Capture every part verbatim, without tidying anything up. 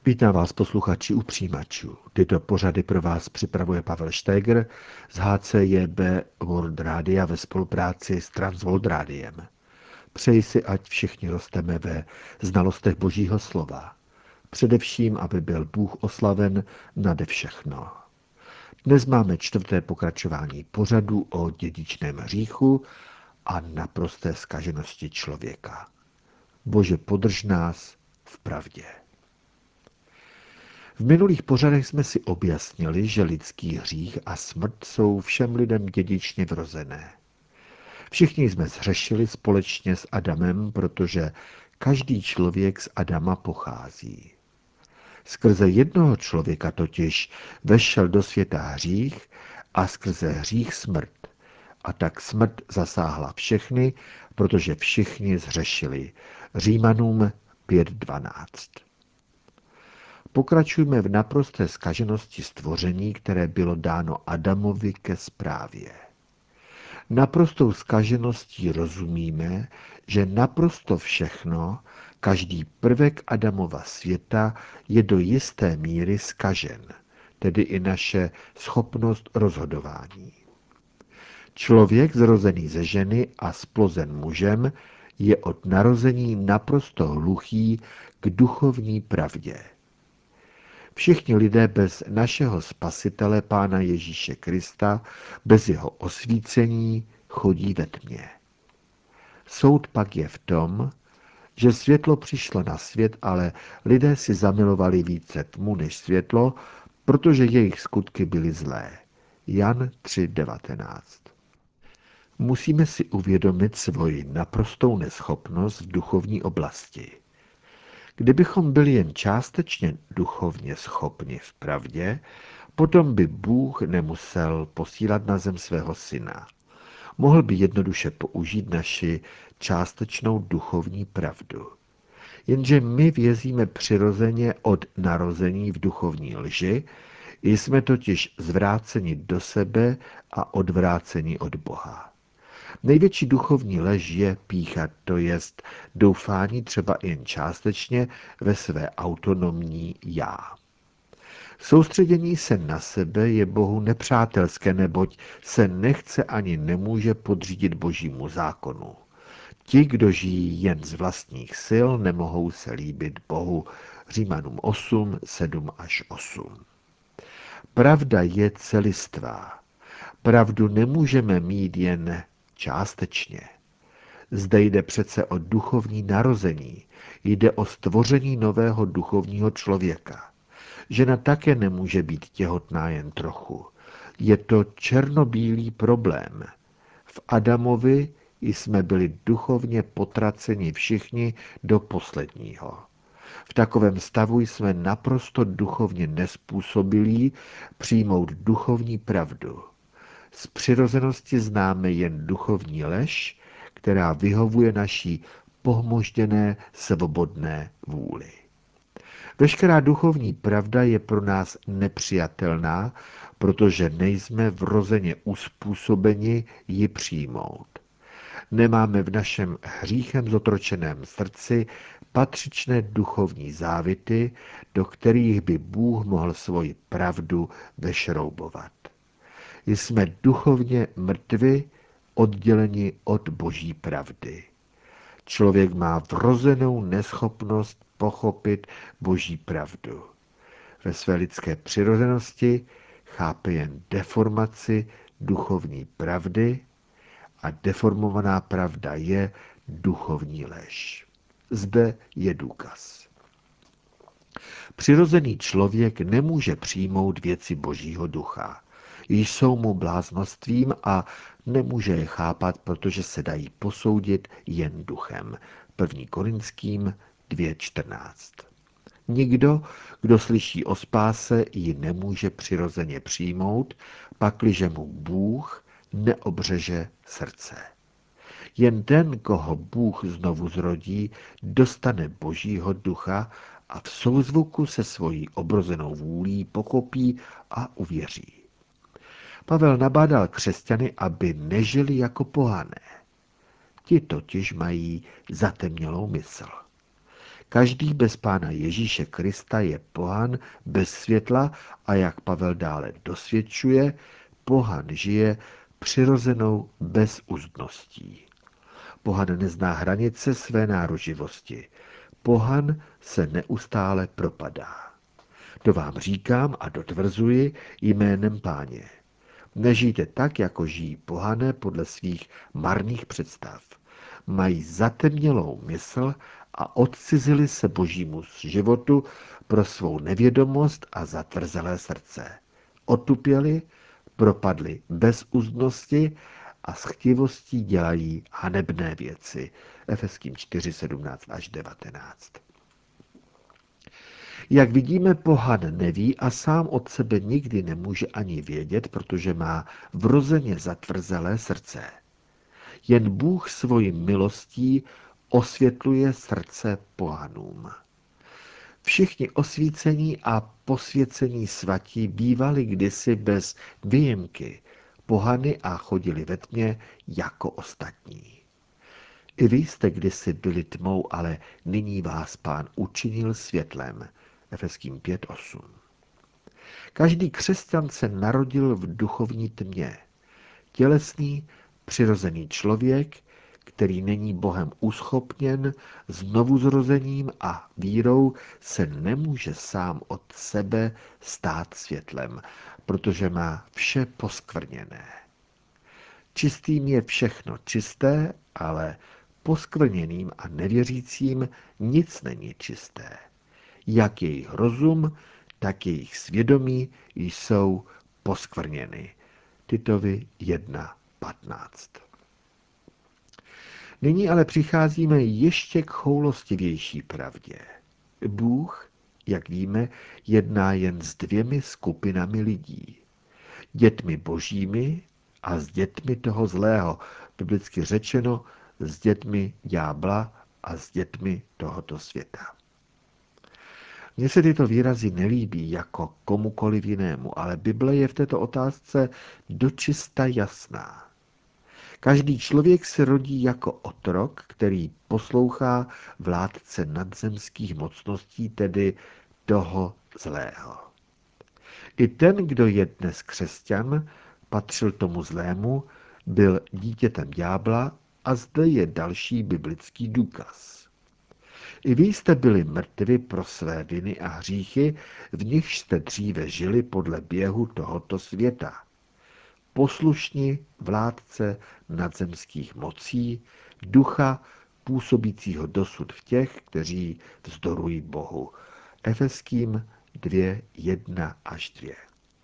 Vítám vás, posluchači u přijímačů. Tyto pořady pro vás připravuje Pavel Štéger z H C J B World Rádia ve spolupráci s Transworld Rádiem. Přeji si, ať všichni rosteme ve znalostech Božího slova. Především, aby byl Bůh oslaven nade všechno. Dnes máme čtvrté pokračování pořadu o dědičném hříchu a naprosté zkaženosti člověka. Bože, podrž nás v pravdě. V minulých pořadech jsme si objasnili, že lidský hřích a smrt jsou všem lidem dědičně vrozené. Všichni jsme zhřešili společně s Adamem, protože každý člověk z Adama pochází. Skrze jednoho člověka totiž vešel do světa hřích a skrze hřích smrt. A tak smrt zasáhla všechny, protože všichni zhřešili. Římanům pět dvanáct. Pokračujeme v naprosté zkaženosti stvoření, které bylo dáno Adamovi ke správě. Naprostou zkažeností rozumíme, že naprosto všechno, každý prvek Adamova světa je do jisté míry zkažen, tedy i naše schopnost rozhodování. Člověk zrozený ze ženy a splozen mužem je od narození naprosto hluchý k duchovní pravdě. Všichni lidé bez našeho spasitele Pána Ježíše Krista, bez jeho osvícení, chodí ve tmě. Soud pak je v tom, že světlo přišlo na svět, ale lidé si zamilovali více tmu než světlo, protože jejich skutky byly zlé. Jan tři devatenáct. Musíme si uvědomit svoji naprostou neschopnost v duchovní oblasti. Kdybychom byli jen částečně duchovně schopni v pravdě, potom by Bůh nemusel posílat na zem svého syna. Mohl by jednoduše použít naši částečnou duchovní pravdu. Jenže my vězíme přirozeně od narození v duchovní lži, jsme totiž zvráceni do sebe a odvráceni od Boha. Největší duchovní lež je pýcha, to jest doufání třeba jen částečně ve své autonomní já. Soustředění se na sebe je Bohu nepřátelské, neboť se nechce ani nemůže podřídit Božímu zákonu. Ti, kdo žijí jen z vlastních sil, nemohou se líbit Bohu. Římanům osm, sedm až osm. Pravda je celistvá. Pravdu nemůžeme mít jen částečně. Zde jde přece o duchovní narození, jde o stvoření nového duchovního člověka. Žena také nemůže být těhotná jen trochu. Je to černobílý problém. V Adamovi jsme byli duchovně potraceni všichni do posledního. V takovém stavu jsme naprosto duchovně nezpůsobilí přijmout duchovní pravdu. Z přirozenosti známe jen duchovní lež, která vyhovuje naší pohmožděné svobodné vůli. Veškerá duchovní pravda je pro nás nepřijatelná, protože nejsme vrozeně uspůsobeni ji přijmout. Nemáme v našem hříchem zotročeném srdci patřičné duchovní závity, do kterých by Bůh mohl svoji pravdu vešroubovat. Jsme duchovně mrtvi, odděleni od Boží pravdy. Člověk má vrozenou neschopnost pochopit Boží pravdu. Ve své lidské přirozenosti chápe jen deformaci duchovní pravdy a deformovaná pravda je duchovní lež. Zde je důkaz. Přirozený člověk nemůže přijmout věci Božího ducha. Jsou mu bláznostvím a nemůže je chápat, protože se dají posoudit jen duchem. první Korinským dvě čtrnáct. Nikdo, kdo slyší o spáse, ji nemůže přirozeně přijmout, pakliže mu Bůh neobřeže srdce. Jen ten, koho Bůh znovu zrodí, dostane Božího ducha a v souzvuku se svojí obrozenou vůlí pochopí a uvěří. Pavel nabádal křesťany, aby nežili jako pohané. Ti totiž mají zatemnělou mysl. Každý bez Pána Ježíše Krista je pohan bez světla a jak Pavel dále dosvědčuje, pohan žije přirozenou bezúzdností. Pohan nezná hranice své náruživosti. Pohan se neustále propadá. To vám říkám a dotvrzuji jménem Páně. Nežijte tak, jako žijí pohané podle svých marných představ. Mají zatemnělou mysl a odcizili se božímu životu pro svou nevědomost a zatvrzelé srdce. Otupěli, propadli bezúzdnosti a s chtivostí dělají hanebné věci. Efeským čtyři, sedmnáct až devatenáct. Jak vidíme, pohan neví a sám od sebe nikdy nemůže ani vědět, protože má vrozeně zatvrzelé srdce. Jen Bůh svojí milostí osvětluje srdce pohanům. Všichni osvícení a posvěcení svatí bývali kdysi bez výjimky pohany a chodili ve tmě jako ostatní. I vy jste kdysi byli tmou, ale nyní vás Pán učinil světlem. Efeským pět osm. Každý křesťan se narodil v duchovní tmě. Tělesný, přirozený člověk, který není Bohem uschopněn, znovuzrozením a vírou se nemůže sám od sebe stát světlem, protože má vše poskvrněné. Čistým je všechno čisté, ale poskvrněným a nevěřícím nic není čisté. Jak jejich rozum, tak jejich svědomí jsou poskvrněny. Titovi jedna patnáct. Nyní ale přicházíme ještě k choulostivější pravdě. Bůh, jak víme, jedná jen s dvěmi skupinami lidí. Dětmi božími a s dětmi toho zlého, biblicky řečeno s dětmi ďábla a s dětmi tohoto světa. Mně se tyto výrazy nelíbí jako komukoliv jinému, ale Bible je v této otázce dočista jasná. Každý člověk se rodí jako otrok, který poslouchá vládce nadzemských mocností, tedy toho zlého. I ten, kdo je dnes křesťan, patřil tomu zlému, byl dítětem ďábla a zde je další biblický důkaz. I vy jste byli mrtvi pro své viny a hříchy, v nichž jste dříve žili podle běhu tohoto světa. Poslušní vládce nadzemských mocí, ducha působícího dosud v těch, kteří vzdorují Bohu. Efeským dva, jedna až dva.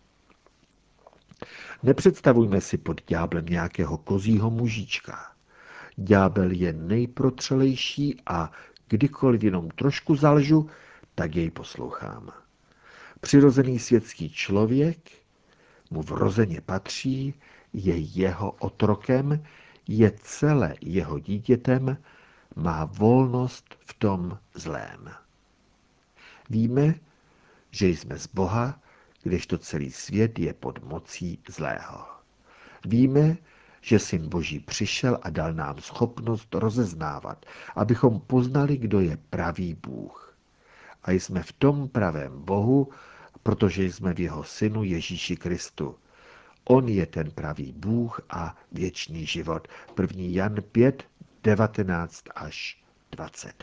Nepředstavujme si pod ďáblem nějakého kozího mužíčka. Ďábel je nejprotřelejší a kdykoliv jenom trošku zalžu, tak jej poslouchám. Přirozený světský člověk mu vrozeně patří, je jeho otrokem, je celé jeho dítětem, má volnost v tom zlém. Víme, že jsme z Boha, kdežto celý svět je pod mocí zlého. Víme, že Syn Boží přišel a dal nám schopnost rozeznávat, abychom poznali, kdo je pravý Bůh. A jsme v tom pravém Bohu, protože jsme v jeho Synu Ježíši Kristu. On je ten pravý Bůh a věčný život. první Jan pět, devatenáct až dvacet.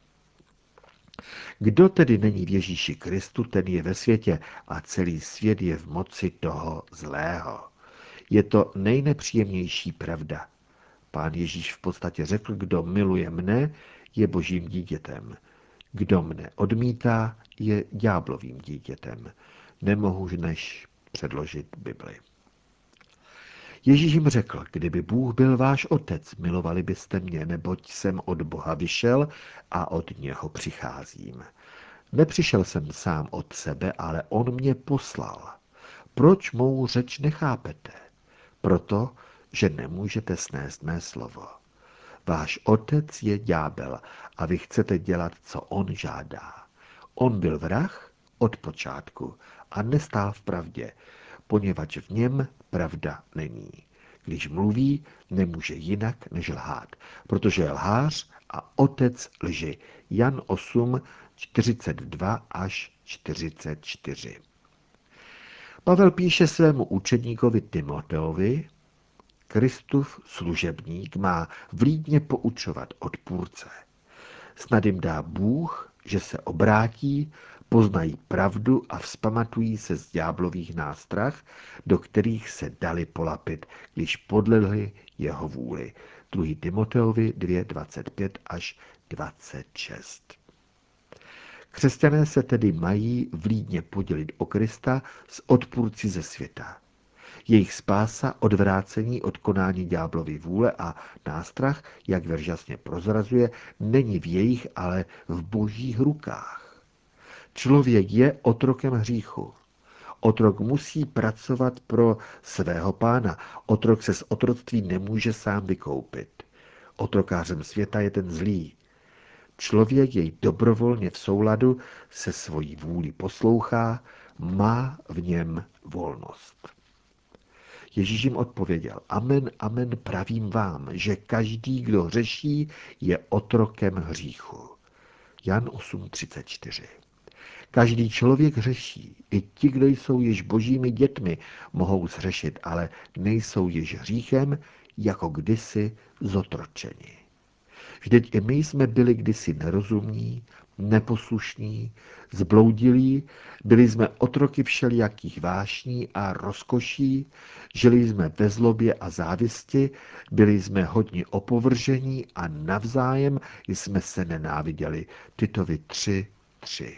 Kdo tedy není v Ježíši Kristu, ten je ve světě a celý svět je v moci toho zlého. Je to nejnepříjemnější pravda. Pán Ježíš v podstatě řekl, kdo miluje mne, je božím dítětem. Kdo mne odmítá, je ďáblovým dítětem. Nemohu než předložit Bibli. Ježíš jim řekl, kdyby Bůh byl váš otec, milovali byste mě, neboť jsem od Boha vyšel a od něho přicházím. Nepřišel jsem sám od sebe, ale on mě poslal. Proč mou řeč nechápete? Proto, že nemůžete snést mé slovo. Váš otec je ďábel a vy chcete dělat, co on žádá. On byl vrah od počátku a nestál v pravdě, poněvadž v něm pravda není. Když mluví, nemůže jinak než lhát, protože je lhář a otec lži. Jan osm, čtyřicet dva až čtyřicet čtyři. Pavel píše svému učedníkovi Timoteovi: Kristův služebník má vlídně poučovat odpůrce. Snad jim dá Bůh, že se obrátí, poznají pravdu a vzpamatují se z ďáblových nástrah, do kterých se dali polapit, když podlehli jeho vůli. druhý. Timoteovi dva, dvacet pět až dvacet šest. Křesťané se tedy mají vlídně podělit o Krista s odpůrci ze světa. Jejich spása, odvrácení od konání ďáblovy vůle a nástrah, jak verš jasně prozrazuje, není v jejich, ale v božích rukách. Člověk je otrokem hříchu. Otrok musí pracovat pro svého pána. Otrok se z otroctví nemůže sám vykoupit. Otrokářem světa je ten zlý. Člověk jej dobrovolně v souladu se svojí vůlí poslouchá, má v něm volnost. Ježíš jim odpověděl: Amen, amen, pravím vám, že každý, kdo hřeší, je otrokem hříchu. Jan osm, třicet čtyři. Každý člověk hřeší. I ti, kdo jsou již božími dětmi, mohou zhřešit, ale nejsou již hříchem, jako kdysi zotročeni. Vždyť i my jsme byli kdysi nerozumní, neposlušní, zbloudilí, byli jsme otroky všelijakých vášní a rozkoší, žili jsme ve zlobě a závisti, byli jsme hodně opovržení a navzájem jsme se nenáviděli. Titovi tři, tři.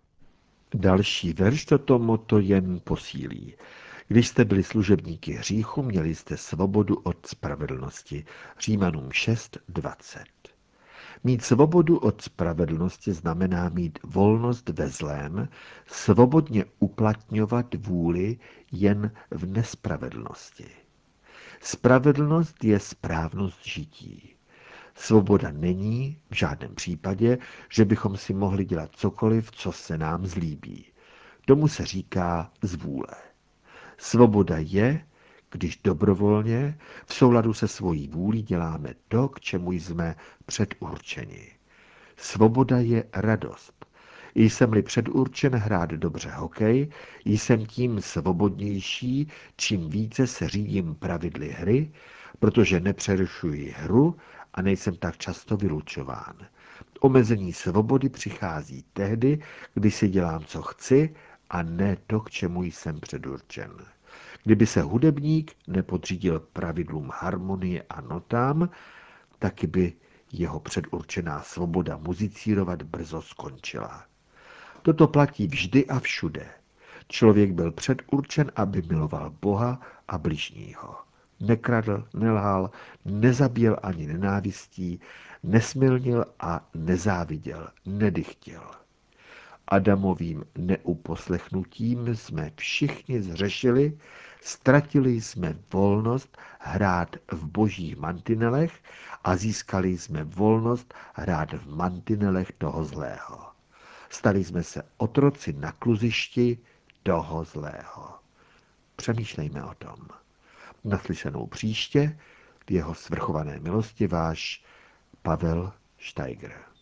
Další verš toto moto jen posílí. Když jste byli služebníky hříchu, měli jste svobodu od spravedlnosti. Římanům šest, dvacet. Mít svobodu od spravedlnosti znamená mít volnost ve zlém, svobodně uplatňovat vůli jen v nespravedlnosti. Spravedlnost je správnost žití. Svoboda není v žádném případě, že bychom si mohli dělat cokoliv, co se nám zlíbí. Tomu se říká zvůle. Svoboda je, když dobrovolně, v souladu se svojí vůlí děláme to, k čemu jsme předurčeni. Svoboda je radost. Jsem-li předurčen hrát dobře hokej, jsem tím svobodnější, čím více se řídím pravidly hry, protože nepřerušuji hru a nejsem tak často vylučován. Omezení svobody přichází tehdy, kdy si dělám, co chci, a ne to, k čemu jsem předurčen. Kdyby se hudebník nepodřídil pravidlům harmonie a notám, taky by jeho předurčená svoboda muzicírovat brzo skončila. Toto platí vždy a všude. Člověk byl předurčen, aby miloval Boha a bližního. Nekradl, nelhal, nezabíjel ani nenávistí, nesmilnil a nezáviděl, nedychtil. Adamovým neuposlechnutím jsme všichni zřešili, ztratili jsme volnost hrát v božích mantinelech a získali jsme volnost hrát v mantinelech toho zlého. Stali jsme se otroci na kluzišti toho zlého. Přemýšlejme o tom. Naslyšenou příště v jeho svrchované milosti váš Pavel Steiger.